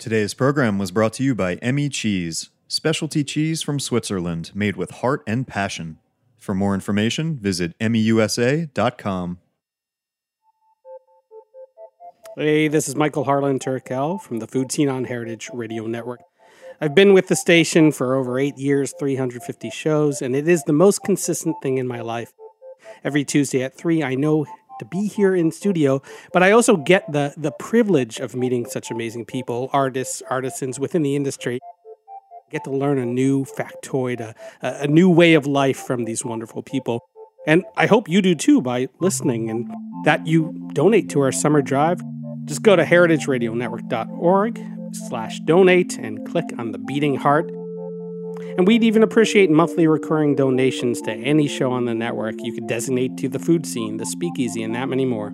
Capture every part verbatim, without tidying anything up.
Today's program was brought to you by Emmy Cheese, specialty cheese from Switzerland made with heart and passion. For more information, visit emmy u s a dot com. Hey, this is Michael Harlan Turkel from the Food Scene on Heritage Radio Network. I've been with the station for over eight years, three hundred fifty shows, and it is the most consistent thing in my life. Every Tuesday at three, I know to be here in studio, but I also get the, the privilege of meeting such amazing people, artists, artisans within the industry. I get to learn a new factoid, a, a new way of life from these wonderful people. And I hope you do too by listening, and that you donate to our summer drive. Just go to heritage radio network dot org slash donate and click on the beating heart. And we'd even appreciate monthly recurring donations to any show on the network. You could designate to the Food Scene, the Speakeasy, and that many more.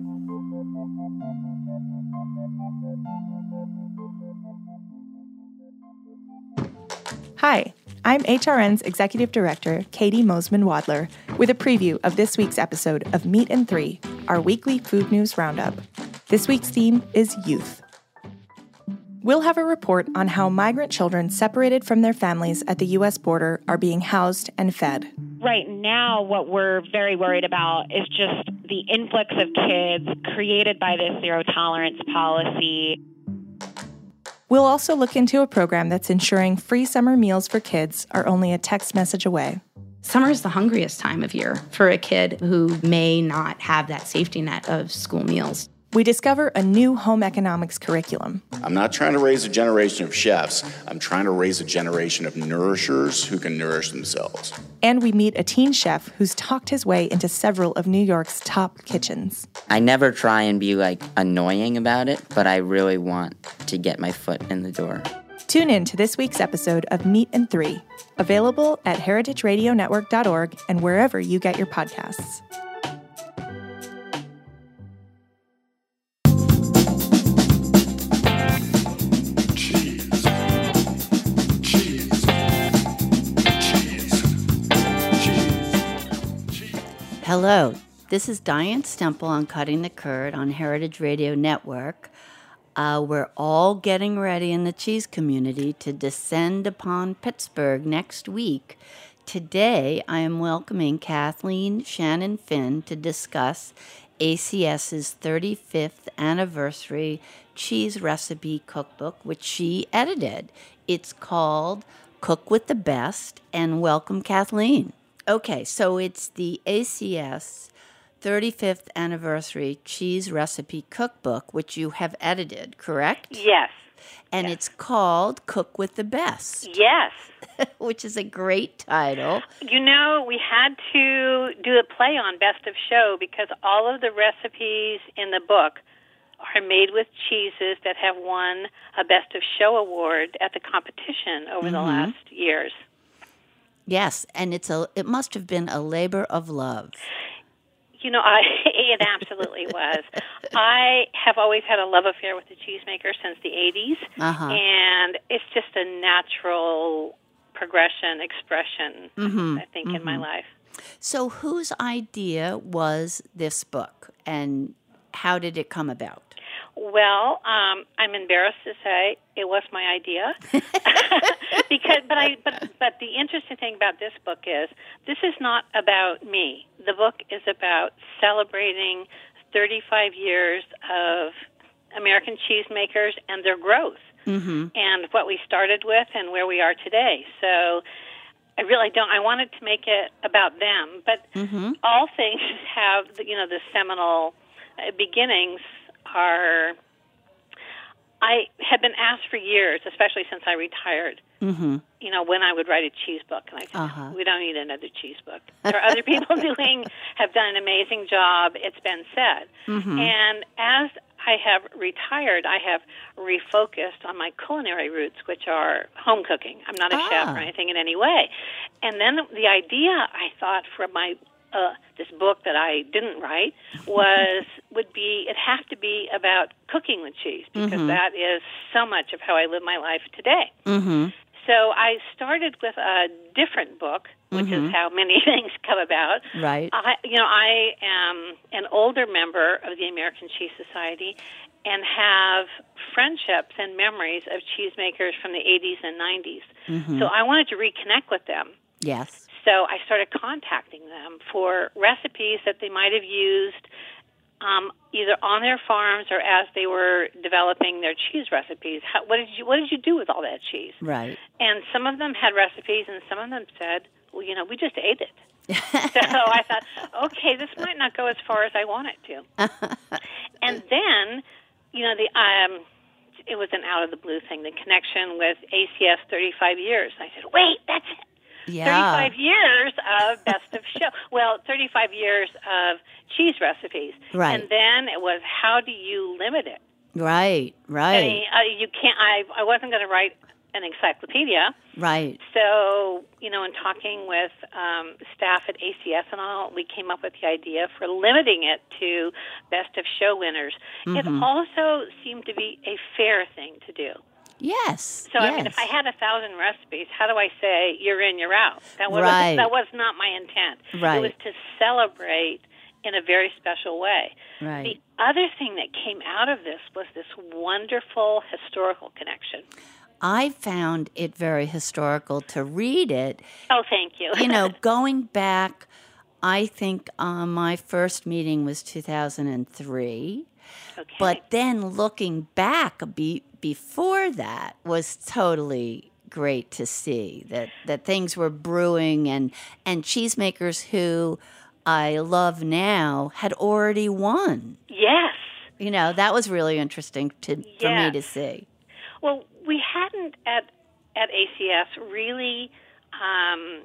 Hi, I'm H R N's Executive Director, Katie Mosman-Wadler, with a preview of this week's episode of Meat and Three, our weekly food news roundup. This week's theme is youth. We'll have a report on how migrant children separated from their families at the U S border are being housed and fed. Right now, what we're very worried about is just the influx of kids created by this zero-tolerance policy. We'll also look into a program that's ensuring free summer meals for kids are only a text message away. Summer is the hungriest time of year for a kid who may not have that safety net of school meals. We discover a new home economics curriculum. I'm not trying to raise a generation of chefs. I'm trying to raise a generation of nourishers who can nourish themselves. And we meet a teen chef who's talked his way into several of New York's top kitchens. I never try and be, like, annoying about it, but I really want to get my foot in the door. Tune in to this week's episode of Meat and Three, available at heritage radio network dot org and wherever you get your podcasts. Hello, this is Diane Stemple on Cutting the Curd on Heritage Radio Network. Uh, we're all getting ready in the cheese community to descend upon Pittsburgh next week. Today, I am welcoming Kathleen Shannon Finn to discuss ACS's thirty-fifth anniversary cheese recipe cookbook, which she edited. It's called Cook with the Best, and welcome, Kathleen. Okay, so it's the A C S thirty-fifth Anniversary Cheese Recipe Cookbook, which you have edited, correct? Yes. And yes. It's called Cook with the Best. Yes. Which is a great title. You know, we had to do a play on Best of Show because all of the recipes in the book are made with cheeses that have won a Best of Show award at the competition over mm-hmm. the last years. Yes, and it's a. It must have been a labor of love. You know, I it absolutely was. I have always had a love affair with the cheesemaker since the eighties, uh-huh. and it's just a natural progression, expression, mm-hmm. I think, mm-hmm. in my life. So whose idea was this book, and how did it come about? Well, um, I'm embarrassed to say it was my idea, because. But I. But but the interesting thing about this book is this is not about me. The book is about celebrating thirty-five years of American cheesemakers and their growth, mm-hmm. and what we started with and where we are today. So I really don't. I wanted to make it about them, but mm-hmm. all things have you know the seminal beginnings. Are I had been asked for years, especially since I retired, mm-hmm. you know, when I would write a cheese book. And I said, uh-huh. we don't need another cheese book. There are other people doing, have done an amazing job, it's been said. Mm-hmm. And as I have retired, I have refocused on my culinary roots, which are home cooking. I'm not a ah. chef or anything in any way. And then the idea, I thought, for my Uh, this book that I didn't write was would be it have to be about cooking with cheese because mm-hmm. that is so much of how I live my life today. Mm-hmm. So I started with a different book, which mm-hmm. is how many things come about. Right. I, you know, I am an older member of the American Cheese Society, and have friendships and memories of cheesemakers from the eighties and nineties. Mm-hmm. So I wanted to reconnect with them. Yes. So I started contacting them for recipes that they might have used um, either on their farms or as they were developing their cheese recipes. How, what did you What did you do with all that cheese? Right. And some of them had recipes, and some of them said, "Well, you know, we just ate it." So I thought, okay, this might not go as far as I want it to. And then, you know, the um, it was an out of the blue thing. The connection with A C S thirty-five years. I said, wait, that's it. Yeah. thirty-five years of Best of Show. Well, thirty-five years of cheese recipes. Right. And then it was, how do you limit it? Right, right. I mean, uh, you can't. I I wasn't going to write an encyclopedia. Right. So, you know, in talking with um, staff at A C S and all, we came up with the idea for limiting it to Best of Show winners. Mm-hmm. It also seemed to be a fair thing to do. Yes. So, yes. I mean, if I had a thousand recipes, how do I say you're in, you're out? That was Right. that was not my intent. Right. It was to celebrate in a very special way. Right. The other thing that came out of this was this wonderful historical connection. I found it very historical to read it. Oh, thank you. You know, going back, I think uh, my first meeting was two thousand three. Okay. But then looking back be, before that was totally great to see that, that things were brewing and, and cheesemakers who I love now had already won. Yes. You know, that was really interesting to, for Yes. me to see. Well, we hadn't at at A C S really um,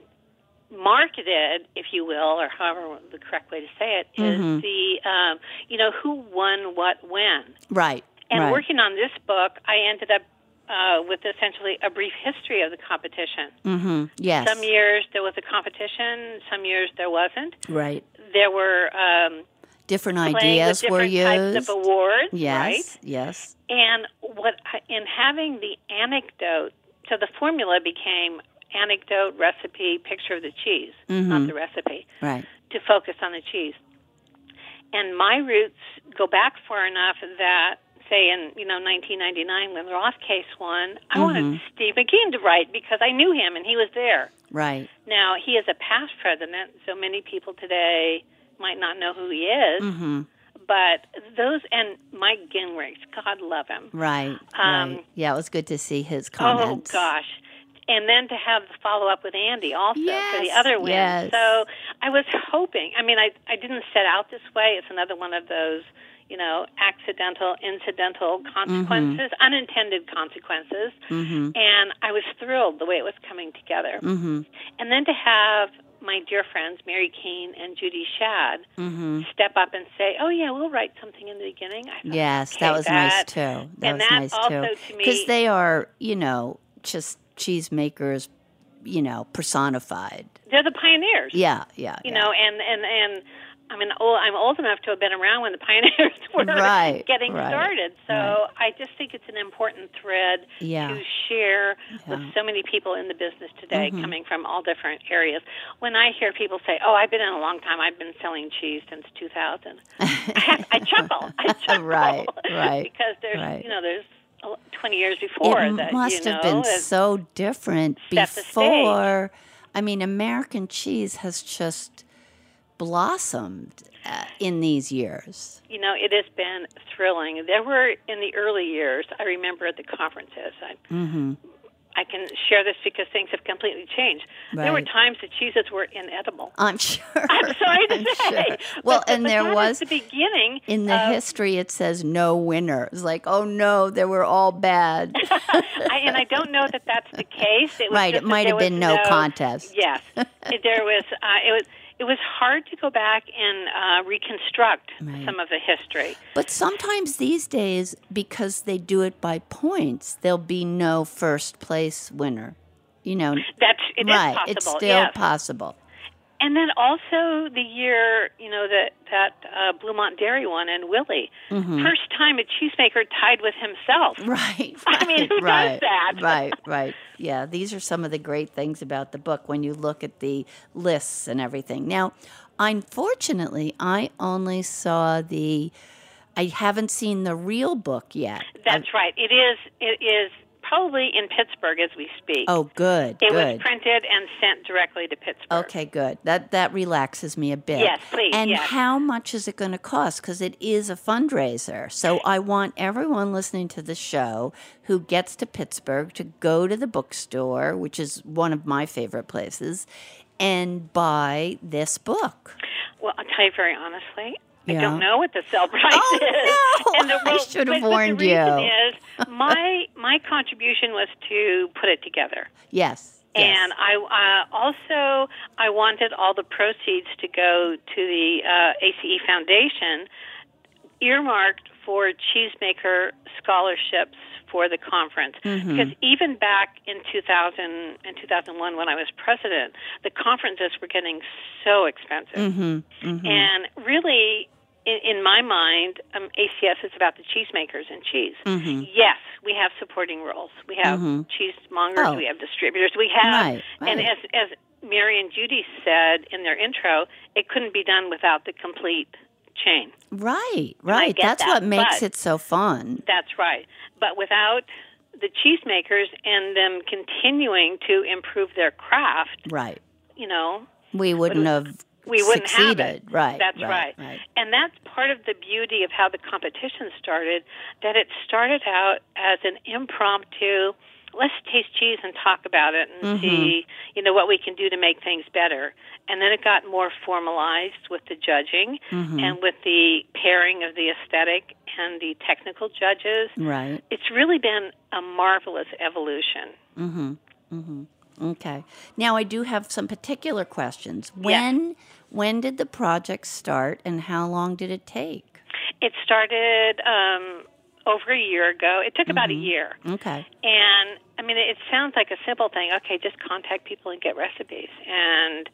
marketed, if you will, or however the correct way to say it, is Mhm. the, um, you know, who won what when. Right. And right. working on this book, I ended up uh, with essentially a brief history of the competition. Mm-hmm. Yes. Some years there was a competition, some years there wasn't. Right. There were um, Different playing ideas with were different used. types of awards, yes. right? Yes. And what I- in having the anecdote, so the formula became anecdote, recipe, picture of the cheese, Mm-hmm. not the recipe, Right. to focus on the cheese. And my roots go back far enough that, say, in you know nineteen ninety-nine when the Roth case won, I Mhm. wanted Steve McKean to write because I knew him and he was there. Right. Now, he is a past president, so many people today might not know who he is. Mm-hmm. But those, and Mike Gingrich, God love him. Right. Um, right. Yeah, it was good to see his comments. Oh, gosh. And then to have the follow-up with Andy also for the Yes, other win. yes. So I was hoping, I mean, I, I didn't set out this way. It's another one of those, you know, accidental, incidental consequences, unintended consequences. Mm-hmm. And I was thrilled the way it was coming together. Mm-hmm. And then to have my dear friends, Mary Keene and Judy Shad, Mm-hmm. step up and say, oh, yeah, we'll write something in the beginning. I thought, Yes, okay, that was that, nice too. That and was that nice also, too. to me, Because they are, you know, just cheesemakers, you know, personified. they're the pioneers. Yeah, yeah. You yeah. know, and, and, and I mean, old, I'm old enough to have been around when the pioneers were Right, getting right, started. So right. I just think it's an important thread Yeah. to share with Yeah. so many people in the business today Mhm. coming from all different areas. When I hear people say, oh, I've been in a long time, I've been selling cheese since two thousand, I, have, I chuckle. I chuckle. Right, right, because there's, right. you know, there's twenty years before It that, must you have know, been is- so different set the before. I mean, American cheese has just blossomed uh, in these years. You know, it has been thrilling. There were, in the early years, I remember at the conferences, I, Mm-hmm. I can share this because things have completely changed. There were Right. times the cheeses were inedible. I'm sure. I'm sorry to I'm say. sure. Well, But- and but there that is was the beginning. in the of, history it says no winner. It's like, oh no, they were all bad. I, and I don't know that that's the case. It was Right, just it that might there have been was no contest. Yes, It- there was. Uh, it was. It was hard to go back and uh, reconstruct Right. some of the history. But sometimes these days, because they do it by points, there'll be no first place winner. You know, That's it is right? possible. It's still yes. possible. And then also the year, you know, that that uh, Bluemont Dairy won and Willie. Mhm. First time a cheesemaker tied with himself. Right, I mean, who does right, that? right, right. Yeah, these are some of the great things about the book when you look at the lists and everything. Now, unfortunately, I only saw the I haven't seen the real book yet. That's I've, right. It is. It is probably in Pittsburgh as we speak. Oh, good. It good. was printed and sent directly to Pittsburgh. Okay, good. That that relaxes me a bit. Yes, please. And yes. how much is it going to cost? Because it is a fundraiser. So I want everyone listening to the show who gets to Pittsburgh to go to the bookstore, which is one of my favorite places, and buy this book. Well, I'll tell you very honestly, yeah. I don't know what the sell price oh, is. No. And the, well, I should have but, warned but the you. reason is my my contribution was to put it together. Yes. And yes. I uh, also I wanted all the proceeds to go to the uh, A C E Foundation, earmarked for cheesemaker scholarships for the conference. Mm-hmm. Because even back in two thousand and two thousand one, when I was president, the conferences were getting so expensive. Mm-hmm. Mm-hmm. And really, in, in my mind, um, A C S is about the cheesemakers and cheese. Mm-hmm. Yes, we have supporting roles. We have mm-hmm. cheesemongers. Oh. We have distributors. We have, right, right. and as as Mary and Judy said in their intro, it couldn't be done without the complete chain. Right, right. That's that, what makes but, it so fun. That's right. But without the cheesemakers and them continuing to improve their craft, right? You know, we wouldn't have we wouldn't succeeded. have it. Right. That's right, right. right. And that's part of the beauty of how the competition started. That it started out as an impromptu. Let's taste cheese and talk about it and mm-hmm. see, you know, what we can do to make things better. And then it got more formalized with the judging mm-hmm. and with the pairing of the aesthetic and the technical judges. Right. It's really been a marvelous evolution. Mm-hmm. Mm-hmm. Okay. Now I do have some particular questions. When yes. when did the project start and how long did it take? It started um, over a year ago. It took mm-hmm. about a year. Okay. And, I mean, it sounds like a simple thing. Okay, just contact people and get recipes. And,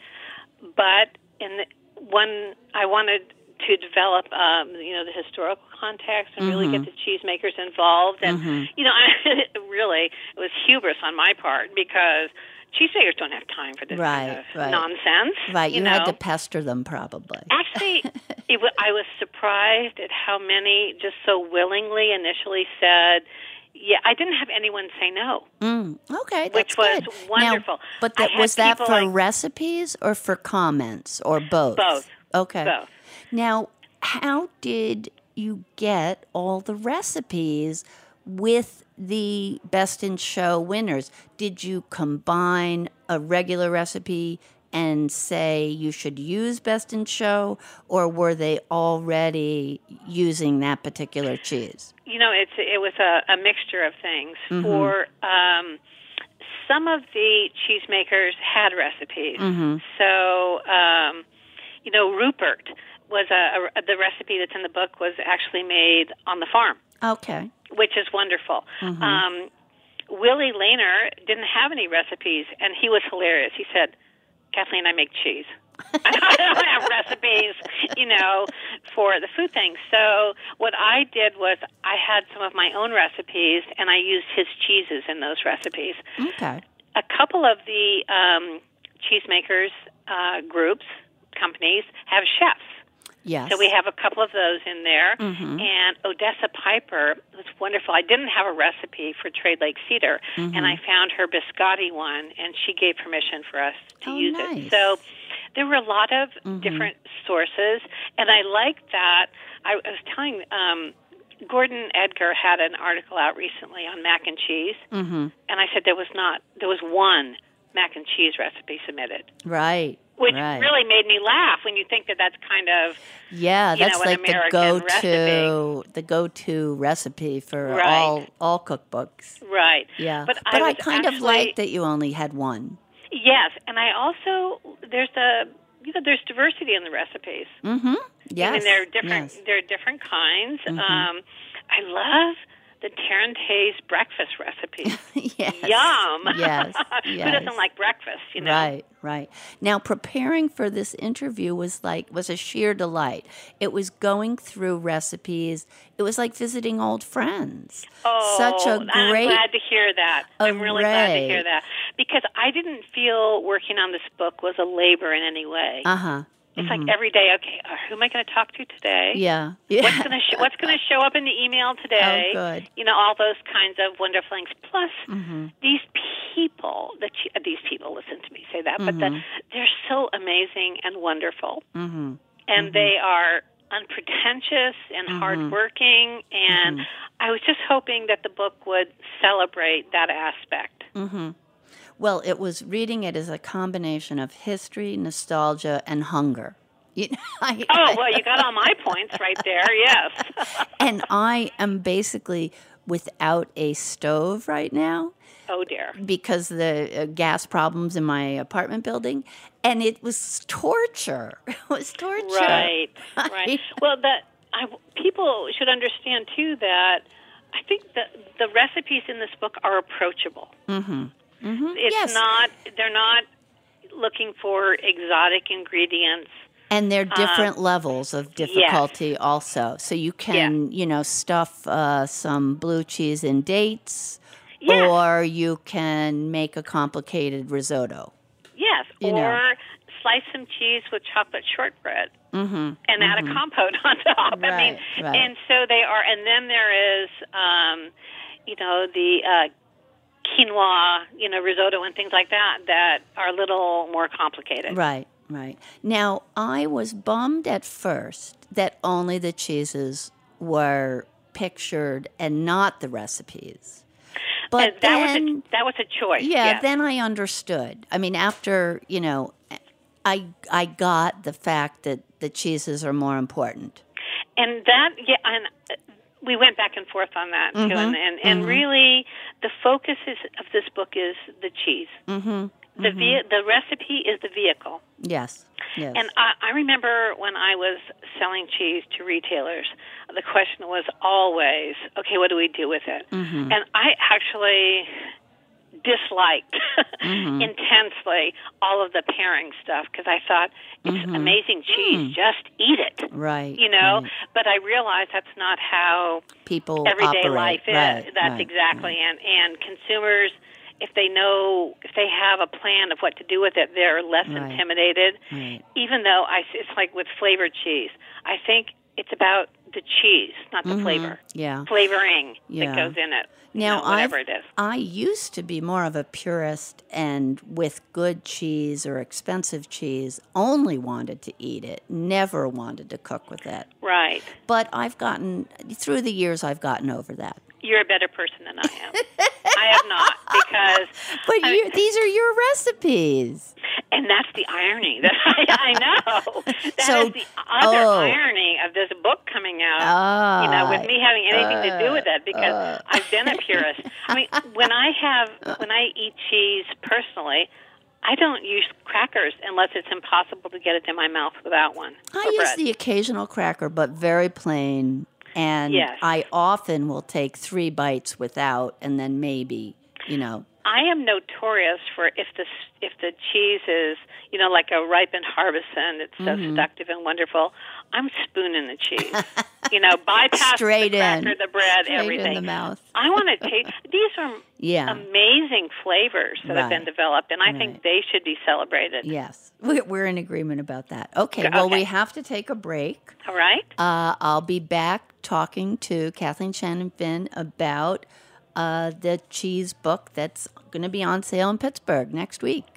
but in the, when I wanted to develop, um, you know, the historical context and really mm-hmm. get the cheesemakers involved. And, mm-hmm. you know, I, really, it was hubris on my part because cheesemakers don't have time for this right, kind of right. nonsense. Right, you, you know? had to pester them probably. Actually, it w- I was surprised at how many just so willingly initially said, yeah, I didn't have anyone say no. Mm, okay, that's which was good. wonderful. Now, but that, was that for like, recipes or for comments or both? Both. Okay. Both. Now, how did you get all the recipes with the Best in Show winners? Did you combine a regular recipe and say you should use Best in Show, or were they already using that particular cheese? You know, it's it was a, a mixture of things. Mm-hmm. For um, some of the cheesemakers had recipes. Mm-hmm. So, um, you know, Rupert was a, a the recipe that's in the book was actually made on the farm. Okay. Which is wonderful. Mm-hmm. Um, Willie Lehner didn't have any recipes, and he was hilarious. He said, Kathleen, I make cheese. I don't have recipes, you know, for the food thing. So what I did was I had some of my own recipes, and I used his cheeses in those recipes. Okay. A couple of the um, cheesemakers uh, groups, companies, have chefs. Yes. So we have a couple of those in there. Mm-hmm. And Odessa Piper was wonderful. I didn't have a recipe for Trade Lake Cedar, mm-hmm. and I found her biscotti one, and she gave permission for us to oh, use nice. it. So there were a lot of mm-hmm. different sources, and I liked that. I was telling um, Gordon Edgar had an article out recently on mac and cheese, mm-hmm. and I said there was not, there was one mac and cheese recipe submitted. Right. Which right. really made me laugh when you think that that's kind of yeah, that's you know, like an the American go-to recipe. the go-to recipe for right. all all cookbooks. Right. Yeah, but, but I, I kind actually, of like that you only had one. Yes, and I also there's a you know there's diversity in the recipes. Mm-hmm. Yes. I mean, there are different yes. there are different kinds. Mm-hmm. Um, I love the Tarentaise breakfast recipe. yes. Yum. Yes. Who yes. doesn't like breakfast, you know? Right, right. Now, preparing for this interview was like was a sheer delight. It was going through recipes. It was like visiting old friends. Oh, Such a great I'm glad to hear that. I'm really glad to array. hear that. Because I didn't feel working on this book was a labor in any way. Uh-huh. It's Mhm. like every day. Okay, uh, who am I going to talk to today? Yeah. yeah. What's going to sh- What's going to show up in the email today? Oh, good. You know, all those kinds of wonderful things. Plus, Mm-hmm. these people, the ch- uh, these people, listen to me say that, but the, they're so amazing and wonderful, Mm-hmm. and they are unpretentious and Mhm. hardworking. And I was just hoping that the book would celebrate that aspect. Mm-hmm. Well, it was reading it as a combination of history, nostalgia, and hunger. You know, I, Oh, well, you got all my points right there, yes. and I am basically without a stove right now Oh, dear. because of the uh, gas problems in my apartment building, and it was torture. It was torture. Right, right. Well, that I, people should understand, too, that I think that the recipes in this book are approachable. Mm-hmm. Mm-hmm. It's yes. not, they're not looking for exotic ingredients. And they're Um, different levels of difficulty also. So you can, you know, stuff uh, some blue cheese in dates, Yes. or you can make a complicated risotto. Yes, You or know. slice some cheese with chocolate shortbread Mm-hmm. and add a compote on top. I mean, Right, right. and so they are, and then there is, um, you know, the uh, quinoa, you know, risotto and things like that that are a little more complicated. Right, right. Now, I was bummed at first that only the cheeses were pictured and not the recipes. But And that then, was a, that was a choice. yeah, yes. then I understood. I mean, after, you know, I I got the fact that the cheeses are more important. And that, yeah, and uh, we went back and forth on that too. Mhm, And and, and mhm. really, the focus is, of this book is the cheese. Mm-hmm. The ve- the recipe is the vehicle. Yes, yes. And I, I remember when I was selling cheese to retailers, the question was always, okay, what do we do with it? Mhm. And I actually disliked Mhm. intensely all of the pairing stuff because I thought it's Mhm. amazing cheese, Mm. just eat it. Right. You know, right. but I realized that's not how People everyday operate. life is. Right, That's right, exactly, and and consumers, if they know, if they have a plan of what to do with it, they're less Right. intimidated. Right. Even though I, it's like with flavored cheese, I think it's about the cheese, not the Mhm. flavor, Yeah. flavoring Yeah. that goes in it. you Now, know, whatever I've, it is. I used to be more of a purist and with good cheese or expensive cheese, only wanted to eat it, never wanted to cook with it. Right. But I've gotten, through the years, I've gotten over that. You're a better person than I am. I have not, because... But I- you, these are your recipes. And that's the irony that I, I know. That So- is the other oh. irony of this book coming out. Ah, you know, with me having anything to do with it, because uh. I've been a purist. I mean, when I have when I eat cheese personally, I don't use crackers unless it's impossible to get it in my mouth without one. I or use bread. the occasional cracker, but very plain. And Yes. I often will take three bites without, and then maybe, you know. I am notorious for if the if the cheese is, you know, like a ripened harbison, it's so Mhm. seductive and wonderful. I'm spooning the cheese. You know, bypass Straight the cracker, in. the bread, Straight everything. in the mouth. I want to taste. These are Yeah. amazing flavors that have been Right. developed, and I Right. think they should be celebrated. Yes, we're we're in agreement about that. Okay, well, Okay. we have to take a break. All right. Uh, I'll be back talking to Kathleen Shannon Finn about uh, the cheese book that's going to be on sale in Pittsburgh next week.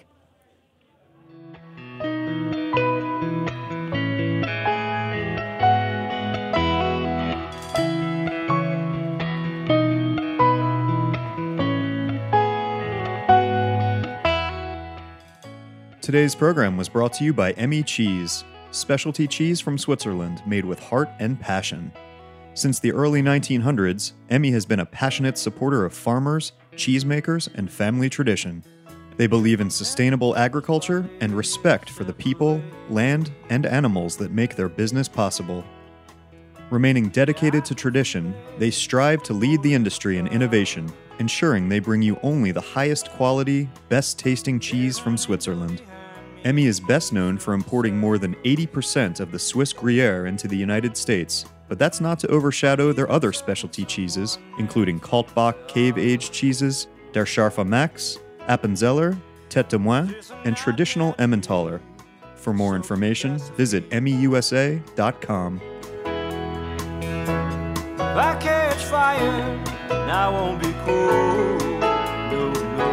Today's program was brought to you by Emmy Cheese, specialty cheese from Switzerland made with heart and passion. Since the early nineteen hundreds, Emmy has been a passionate supporter of farmers, cheesemakers, and family tradition. They believe in sustainable agriculture and respect for the people, land, and animals that make their business possible. Remaining dedicated to tradition, they strive to lead the industry in innovation, ensuring they bring you only the highest quality, best-tasting cheese from Switzerland. Emmy is best known for importing more than eighty percent of the Swiss Gruyere into the United States, but that's not to overshadow their other specialty cheeses, including Kaltbach cave-aged cheeses, Der Scharfe Max, Appenzeller, Tête de Moine, and traditional Emmentaler. For more information, visit M E U S A dot com. If I catch fire, and I won't be cold. No, no.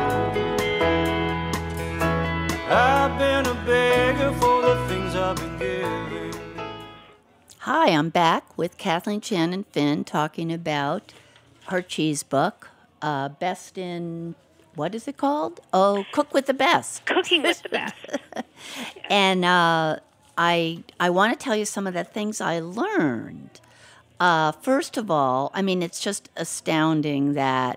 I've been a beggar for the things I've been given. Hi, I'm back with Kathleen Shannon Finn talking about her cheese book, uh, Best in, what is it called? Oh, Cook with the Best. Cooking with the Best. And uh, I I want to tell you some of the things I learned. Uh, first of all, I mean, it's just astounding that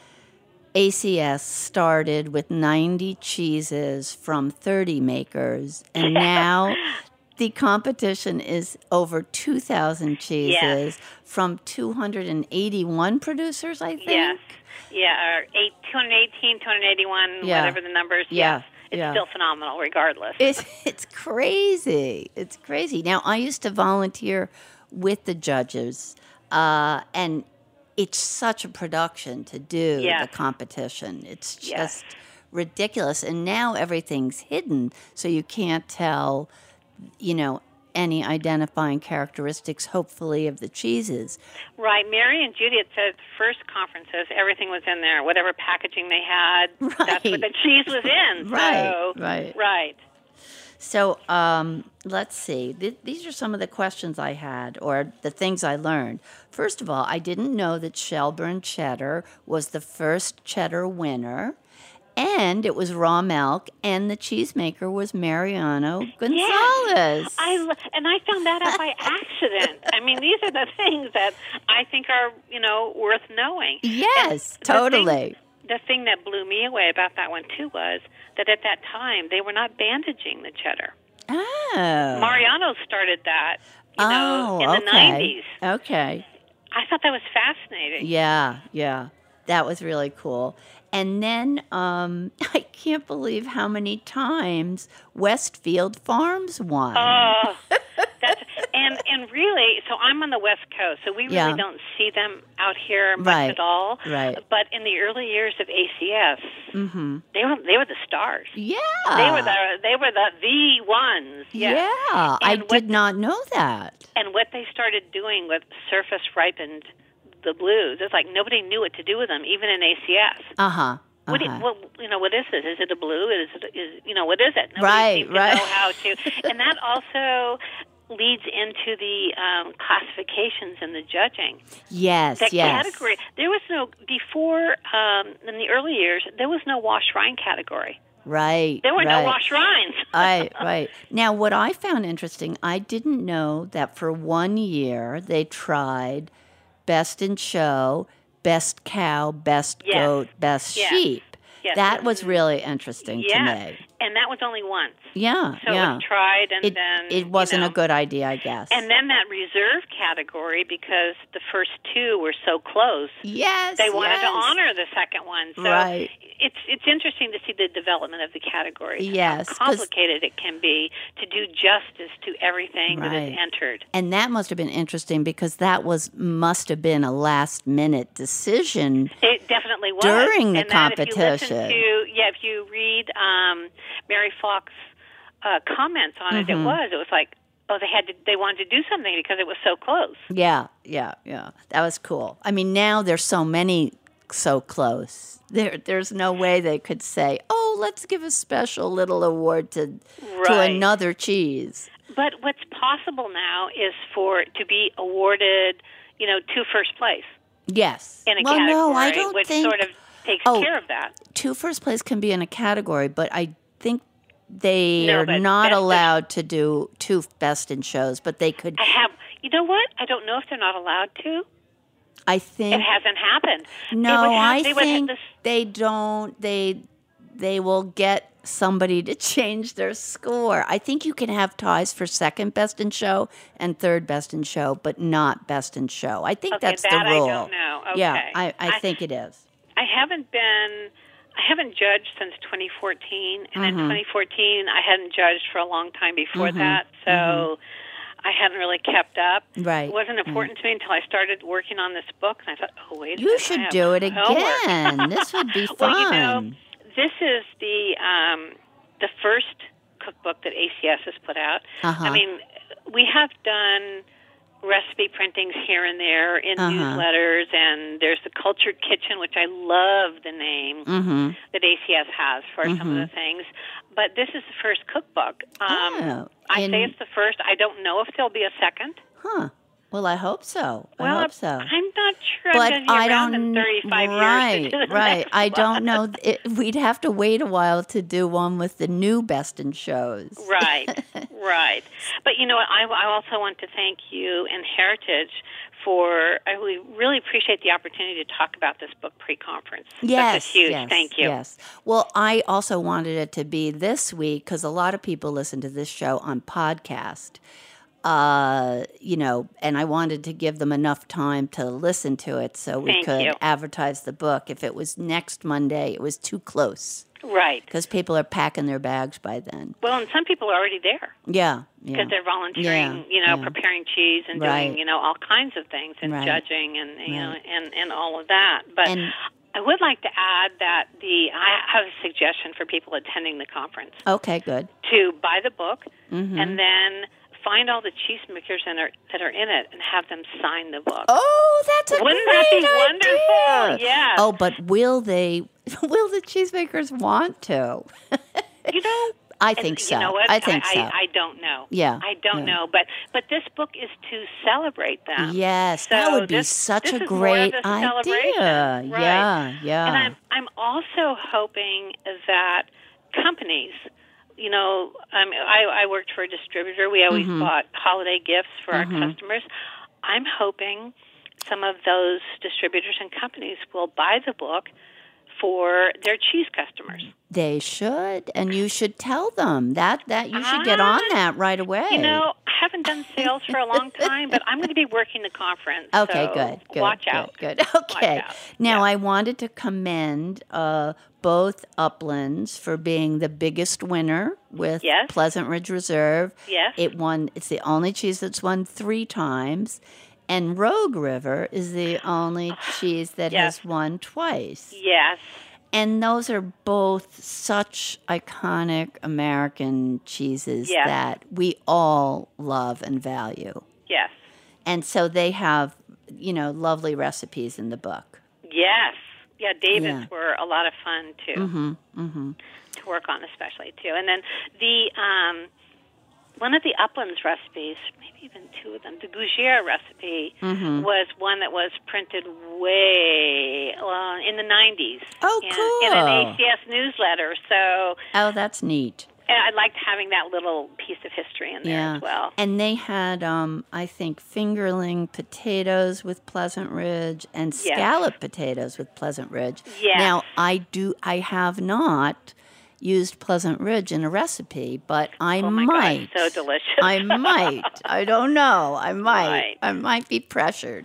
A C S started with ninety cheeses from thirty makers, and now the competition is over two thousand cheeses Yes. from two hundred eighty-one producers, I think. Yes. Yeah, or eight, two hundred eighteen, two hundred eighty-one, Yeah. whatever the numbers. Yeah. Yes. It's Yeah. still phenomenal regardless. It's it's crazy. It's crazy. Now, I used to volunteer with the judges, uh, and it's such a production to do Yes. the competition. It's just Yes. ridiculous. And now everything's hidden, so you can't tell, you know, any identifying characteristics, hopefully, of the cheeses. Right. Mary and Judy had said at the first conferences, everything was in there. Whatever packaging they had, that's what the cheese was in. Right, So, right. Right. So um, let's see. Th- these are some of the questions I had, or the things I learned. First of all, I didn't know that Shelburne Cheddar was the first cheddar winner, and it was raw milk, and the cheesemaker was Mariano Gonzalez. Yes. I, lo- and I found that out by accident. I mean, these are the things that I think are, you know, worth knowing. Yes, And totally. The thing, the thing that blew me away about that one, too, was that at that time, they were not bandaging the cheddar. Oh. Mariano started that, you know, oh, in the okay. nineties. Okay. I thought that was fascinating. Yeah, yeah. That was really cool. And then um, I can't believe how many times Westfield Farms won. Oh, that's and and really, so I'm on the West Coast, so we really Yeah. don't see them out here much Right, at all. right. But in the early years of A C S, Mm-hmm. they were they were the stars. Yeah. They were the they were the the ones. Yes. Yeah, I And what- did not know that. And what they started doing with surface ripened the blues, it's like nobody knew what to do with them, even in A C S. Uh-huh. What, do you, uh-huh. what you know? What is this? Is it a blue? Is it? Is you know? What is it? Nobody Right, seems to right. know how to. And that also leads into the um, classifications and the judging. Yes, That yes. category. There was no before um, in the early years. There was no wash rind category. Right. There were right. no wash rinds. right, right. Now, what I found interesting, I didn't know that for one year they tried Best in Show, Best Cow, Best Yes. Goat, Best Yes. Sheep. Yes. That was really interesting to Yes. me. And that was only once. Yeah, So yeah. it was tried, and it, then it wasn't you know, a good idea, I guess. And then that reserve category, because the first two were so close. Yes, They wanted yes. to honor the second one. So Right. it's it's interesting to see the development of the categories. Yes, 'cause- How complicated it can be to do justice to everything that is Right. entered. And that must have been interesting because that was must have been a last minute decision. It definitely was. During the and that If you competition. listen to, yeah, if you read um, Mary Falk's uh, comments on it, it Mhm. was. It was like, oh, they had to, they wanted to do something because it was so close. Yeah, yeah, yeah. That was cool. I mean, now there's so many so close. There, there's no way they could say, "Oh, let's give a special little award to to Right. another cheese." But what's possible now is for to be awarded, you know, to first place Yes. in a well, category, no, I don't which think sort of takes Oh. care of that. two first place can be in a category, but I think they No, are but not best in- allowed to do two best in shows. But they could. I have, you know what? I don't know if they're not allowed to. I think It hasn't happened. They No, would have- I they would have think this- they don't. They they will get somebody to change their score. I think you can have ties for second best in show and third best in show, but not best in show. I think Okay, that's that the I rule. don't know. Yeah, Okay. I, I, I- think it is. I haven't been, I haven't judged since twenty fourteen, and in Mhm. twenty fourteen I hadn't judged for a long time before Mhm, that, so I hadn't really kept up. Right, It wasn't important to me until I started working on this book, and I thought, oh wait, a You minute, I should have do it homework. again. This would be fun. Well, you know, this is the um, the first cookbook that A C S has put out. Uh-huh. I mean, we have done recipe printings here and there in Uh-huh. newsletters, and there's the Cultured Kitchen, which I love the name Mm-hmm. that A C S has for some Mhm. of the things. But this is the first cookbook. Um, Oh, I and- say it's the first. I don't know if there'll be a second. Huh. Well, I hope so. I Well, hope so. I'm not sure But I'm going to be I around don't. in thirty-five right, years to do the right. next I one. don't know. It, we'd have to wait a while to do one with the new Best in Shows. Right, right. But you know what? I, I also want to thank you and Heritage for. I really, really appreciate the opportunity to talk about this book pre-conference. Yes, That's huge. yes, Thank you. Yes. Well, I also wanted it to be this week because a lot of people listen to this show on podcast. Uh, you know, and I wanted to give them enough time to listen to it so we Thank could you. advertise the book. If it was next Monday, it was too close Right. because people are packing their bags by then. Well, and some people are already there Yeah, yeah. because they're volunteering. Yeah, you know, yeah. preparing cheese and Right. doing you know all kinds of things and Right. judging and you know Right. and and all of that. But And- I would like to add that the I have a suggestion for people attending the conference Okay, good. to buy the book Mhm. and then find all the cheesemakers that are that are in it and have them sign the book. Oh, that's a Wouldn't great that be wonderful? idea. Yes. Oh, but will they? Will the cheesemakers want to? You know, I and think you so. know what? I think I, so. I, I don't know. Yeah, I don't yeah. know. But but this book is to celebrate them. Yes, So that would be this- such this a is more great of a idea. celebration. Right. Yeah, yeah. And I'm I'm also hoping that companies, you know, um, I I worked for a distributor. We always Mhm. bought holiday gifts for Mhm. our customers. I'm hoping some of those distributors and companies will buy the book for their cheese customers. They should, and you should tell them that that you should get on that right away. You know, I haven't done sales for a long time, but I'm going to be working the conference. Okay, so good, good, Watch good, out. good. Okay. out. Now, I wanted to commend uh, both Uplands for being the biggest winner with Yes. Pleasant Ridge Reserve. Yes. It won. It's the only cheese that's won three times, and Rogue River is the only cheese that Yes. has won twice. Yes. And those are both such iconic American cheeses Yes. that we all love and value. Yes. And so they have, you know, lovely recipes in the book. Yes. Yeah, David's Yeah. were a lot of fun, too, Mm-hmm. Mm-hmm. to work on especially, too. And then the um, one of the Uplands recipes, maybe even two of them, the Gougere recipe Mhm. was one that was printed way uh, in the nineties. Oh, in, cool. In an A C S newsletter. So Oh, that's neat. and I liked having that little piece of history in there Yeah. as well. And they had, um, I think, fingerling potatoes with Pleasant Ridge and Yes. scallop potatoes with Pleasant Ridge. Yes. Now, I do, I have not used Pleasant Ridge in a recipe, but I Oh my might. God, so delicious. I might. I don't know. I might. Right. I might be pressured.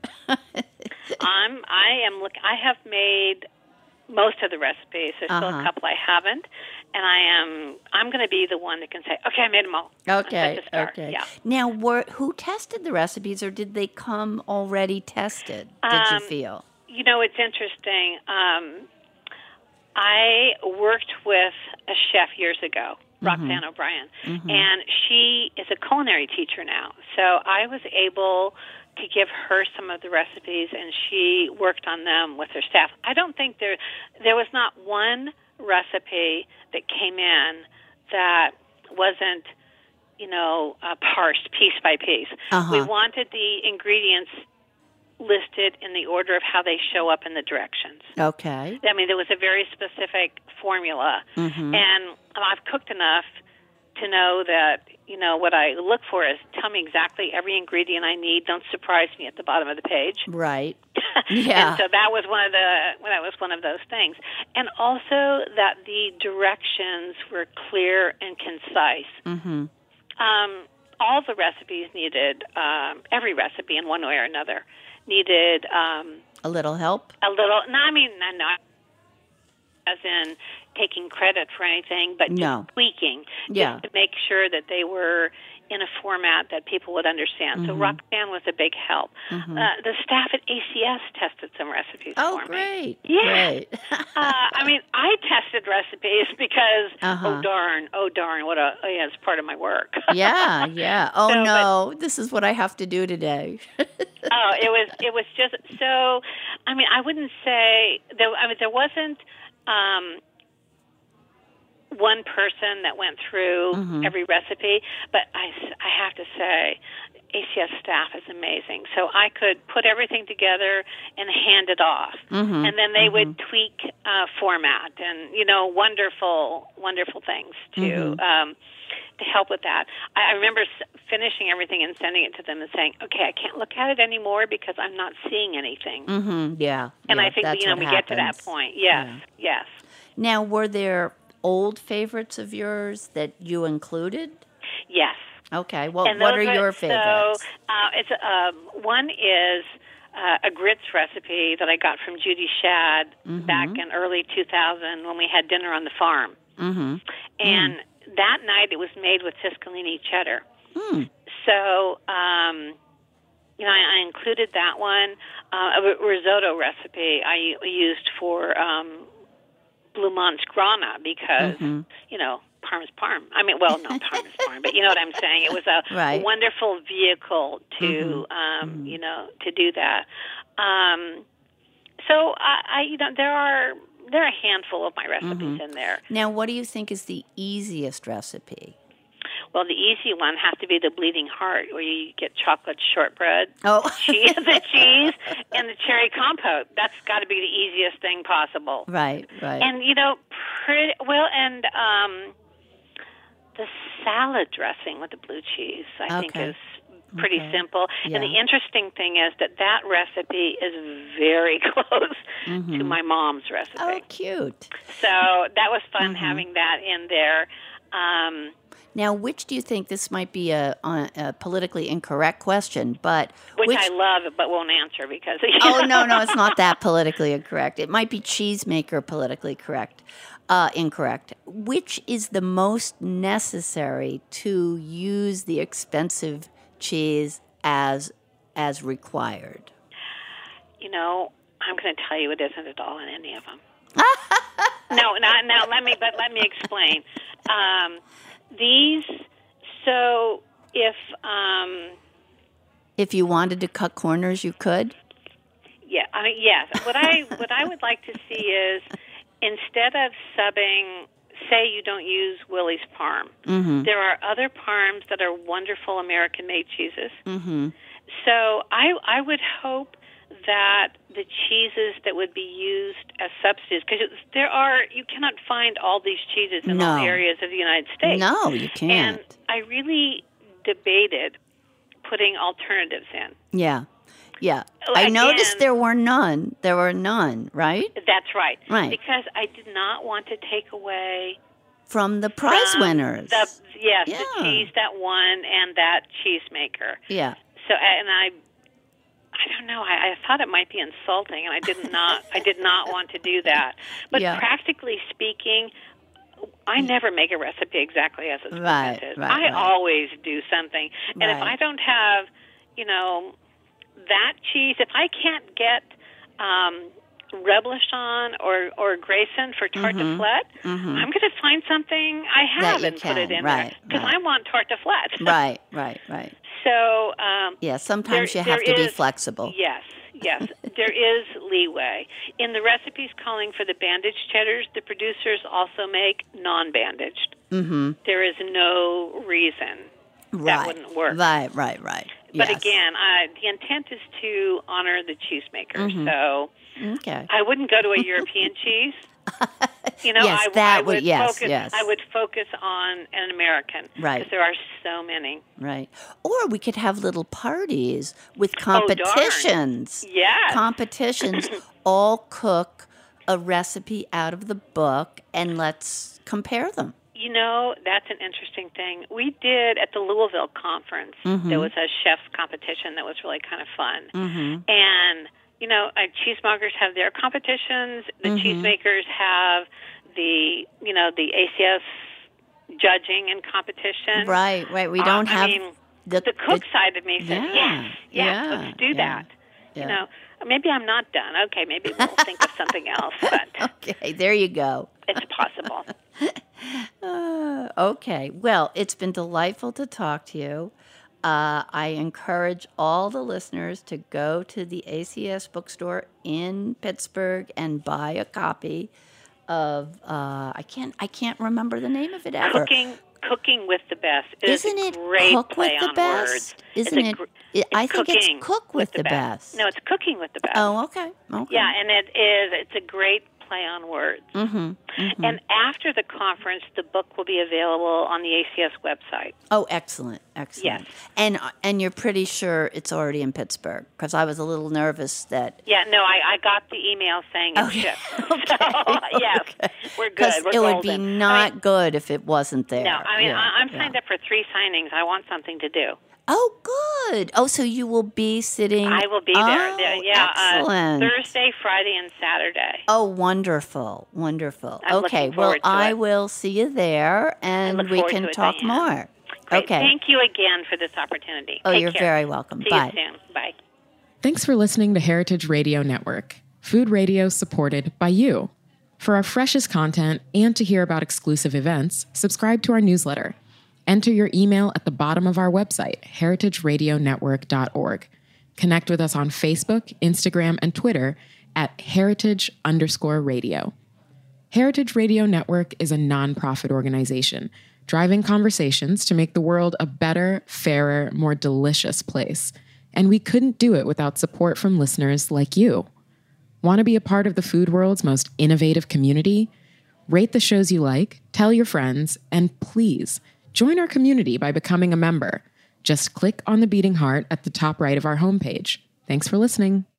I'm. I am. Look. I have made most of the recipes. There's still Uh-huh. a couple I haven't, and I am. I'm going to be the one that can say, "Okay, I made them all." Okay. That's a start. Okay. Yeah. Now, were who tested the recipes, or did they come already tested? Did you Um, feel? You know, it's interesting. Um, I worked with a chef years ago, Roxanne O'Brien, Mhm. and she is a culinary teacher now. So I was able to give her some of the recipes, and she worked on them with her staff. I don't think there there was not one recipe that came in that wasn't, you know, uh, parsed piece by piece. Uh-huh. We wanted the ingredients listed in the order of how they show up in the directions. Okay. I mean, there was a very specific formula, Mhm. and I've cooked enough to know that, you know, what I look for is tell me exactly every ingredient I need. Don't surprise me at the bottom of the page. Right. Yeah. And so that was one of the well, that was one of those things, and also that the directions were clear and concise. Mm-hmm. Um, all the recipes needed um, every recipe in one way or another needed um, A little help. a little. No, I mean not, not as in taking credit for anything, but No. just tweaking, Yeah. just to make sure that they were in a format that people would understand. So Mhm. Roxanne was a big help. Mhm. Uh, the staff at A C S tested some recipes Oh, for great. me. Yeah. Great. uh, I mean, I tested recipes because, Uh-huh. oh, darn, oh, darn, what a, oh, yeah, it's part of my work. Yeah, yeah. Oh, So, no, this is what I have to do today. Oh, it was it was just so. I mean, I wouldn't say there. I mean, there wasn't um, one person that went through Mhm. every recipe, but I, I have to say, A C S staff is amazing. So I could put everything together and hand it off, Mhm. and then they Mhm. would tweak uh, format and you know wonderful, wonderful things to. Mhm. Um, to help with that. I I remember s- finishing everything and sending it to them and saying, okay, I can't look at it anymore because I'm not seeing anything. Mhm. Yeah. And yeah, I think, that's you know, what we get to that happens. point. Yes, Yeah. yes. Now, were there old favorites of yours that you included? Yes. Okay. Well, And what those are your favorites? So uh, it's um, one is uh, a grits recipe that I got from Judy Shad Mhm. back in early two thousand when we had dinner on the farm. Mm-hmm. And that night it was made with Ciscalini cheddar. Mm. So, um, you know, I, I included that one. Uh, a r- risotto recipe I u- used for um, Blue Mont's Grana because, Mhm. you know, Parm is Parm. I mean, well, no, Parm is Parm, but you know what I'm saying. It was a Right. wonderful vehicle to, Mhm. um, Mhm. you know, to do that. Um, so, I, I, you know, there are there are a handful of my recipes Mhm. in there. Now, what do you think is the easiest recipe? Well, the easy one has to be the bleeding heart, where you get chocolate shortbread, Oh. cheese, the cheese, and the cherry compote. That's got to be the easiest thing possible. Right, right. And you know, pretty well, and um, the salad dressing with the blue cheese, I think, Okay. is pretty Okay. simple. Yeah. And the interesting thing is that that recipe is very close to Mhm. my mom's recipe. Oh, cute. So that was fun Mhm. having that in there. Um, Now, which do you think, this might be a, a, a politically incorrect question, but Which, which, I love, but won't answer because. oh, no, no, it's not that politically incorrect. It might be cheesemaker politically correct, uh, incorrect. Which is the most necessary to use the expensive cheese as as required? You know, I'm going to tell you it isn't at all in any of them. no, not now. Let me, but let me explain. Um, these, so if, um, If you wanted to cut corners, you could? yeah, I mean, yes. What I what I would like to see is instead of subbing, say you don't use Willie's Parm, Mm-hmm. there are other parms that are wonderful American-made cheeses. Mm-hmm. So I I would hope that the cheeses that would be used as substitutes, because there are, you cannot find all these cheeses in all No. areas of the United States. No, you can't. And I really debated putting alternatives in. Yeah. Yeah. Oh, I again- noticed there were none. There were none, right? That's right. Right. Because I did not want to take away From the prize from winners. The, yes, Yeah. the cheese that won and that cheesemaker. Yeah. So, and I, I don't know. I, I thought it might be insulting, and I did not. I did not want to do that. But Yeah. practically speaking, I never make a recipe exactly as it's Right, presented. right, I right. always do something, and if Right. I don't have, you know, that cheese, if I can't get um, Reblochon or or Grayson for tartiflette, Mhm. I'm going to find something I have you and put it can, in right, there because right. I want tartiflette. Right, right, right. So um, Yeah, sometimes there- you have there to be is- flexible. Yes, yes. There is leeway. In the recipes calling for the bandaged cheddars, the producers also make non-bandaged. Mm-hmm. There is no reason Right. that wouldn't work. Right, right, right. But Yes. again, I, the intent is to honor the cheesemakers. Mhm. So Okay. I wouldn't go to a European cheese. You know, Yes, I, that I would- would yes, focus, yes. I would focus on an American. Right. Because there are so many. Right. Or we could have little parties with Oh, darn. competitions. Yes. Competitions. All cook a recipe out of the book and let's compare them. You know, that's an interesting thing. We did at the Louisville conference, Mhm. there was a chef's competition that was really kind of fun. Mm-hmm. And, you know, uh, cheesemongers have their competitions. The Mhm. cheesemakers have the, you know, the A C S judging and competition. Right, right. We don't uh, have I mean, the, the cook the, side of me says, yeah, yes, yes, yeah, let's do yeah, that. yeah. You know, maybe I'm not done. Okay, maybe we'll think of something else. But okay, there you go. It's possible. uh, okay. Well, it's been delightful to talk to you. Uh, I encourage all the listeners to go to the A C S bookstore in Pittsburgh and buy a copy of uh, I can't I can't remember the name of it ever. Cooking Cooking with the Best. It Isn't is a it great Cook play with the on Best? words. Isn't it's it? Gr- it I it's think it's Cooking Cook with, the, best. best. No, it's Cooking with the Best. Oh, okay. Okay. Yeah, and it is. It's a great play on words. Mm-hmm. Mm-hmm. And after the conference, the book will be available on the A C S website. Oh, excellent, excellent. Yes. And and you're pretty sure it's already in Pittsburgh? Because I was a little nervous that... Yeah, no, I, I got the email saying it's okay. shipped. okay. So, yes, okay. we're good. Because We're it would be golden. not I mean, good if it wasn't there. No, I mean, yeah, I, I'm yeah. signed up for three signings. I want something to do. Oh, good. Oh, so you will be sitting... I will be oh, there. Yeah, yeah excellent. uh, Thursday, Friday, and Saturday. Oh, wonderful, wonderful. I'm okay, looking well, forward to I it. will see you there, and look we forward can to it, talk Diane. more. Great. Okay. Thank you again for this opportunity. Oh, Take you're care. very welcome. See Bye. you soon. Bye. Thanks for listening to Heritage Radio Network, food radio supported by you. For our freshest content and to hear about exclusive events, subscribe to our newsletter. Enter your email at the bottom of our website, heritage radio network dot org. Connect with us on Facebook, Instagram, and Twitter at heritage underscore radio. Heritage Radio Network is a nonprofit organization driving conversations to make the world a better, fairer, more delicious place. And we couldn't do it without support from listeners like you. Want to be a part of the food world's most innovative community? Rate the shows you like, tell your friends, and please join our community by becoming a member. Just click on the beating heart at the top right of our homepage. Thanks for listening.